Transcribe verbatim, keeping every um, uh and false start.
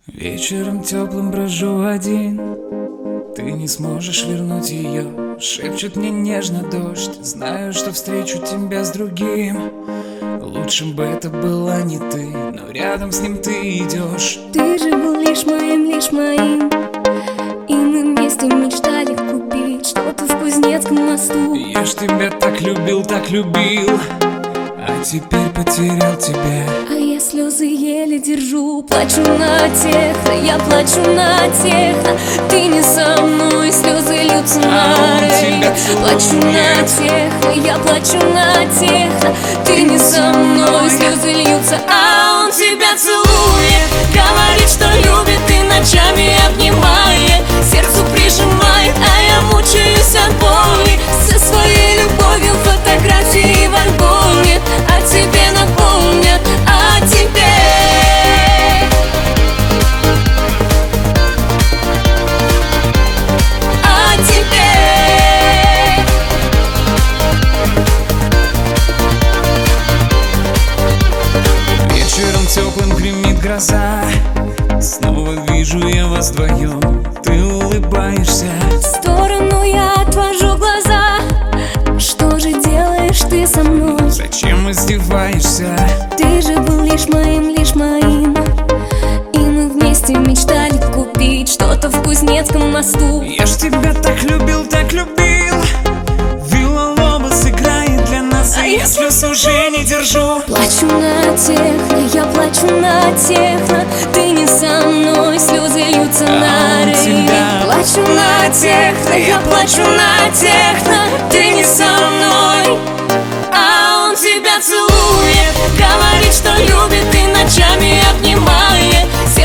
Вечером теплым брожу один. Ты не сможешь вернуть ее. Шепчет мне нежно дождь. Знаю, что встречу тебя с другим. Лучшим бы это была не ты, но рядом с ним ты идешь. Ты же был лишь моим, лишь моим. И мы вместе мечтали купить что-то в Кузнецком мосту. Я ж тебя так любил, так любил, а теперь потерял тебя. А я слезы еле держу. Плачу на техно, я плачу на техно. Ты не со мной, слезы льются на рейд. Плачу на техно, я плачу на техно. Ты не со мной, слезы льются, а он тебя целует. Говорит, что любит и ночами обнимает, сердцу прижимает, а я мучаюсь от боли. Со своей любовью фотографии в альбоме, а тебе напомнят, а тебе. А тебе. Вечером теплым гремит гроза. Снова вижу я вас вдвоем. Ты улыбаешься. В сторону я отвожу глаза. Что же делаешь ты со мной? Зачем издеваешься? Ты же был лишь моим, лишь моим. И мы вместе мечтали купить что-то в Кузнецком мосту. Я ж тебя так любил, так любил. Вилла-Лобос играет для нас, а я слез уже не держу. Плачу на техно, я плачу на техно. Ты не со мной, слезы льются на рейд. Плачу на техно, я плачу на техно. Ты не со мной, а он тебя целует. Говорит, что любит и ночами обнимает.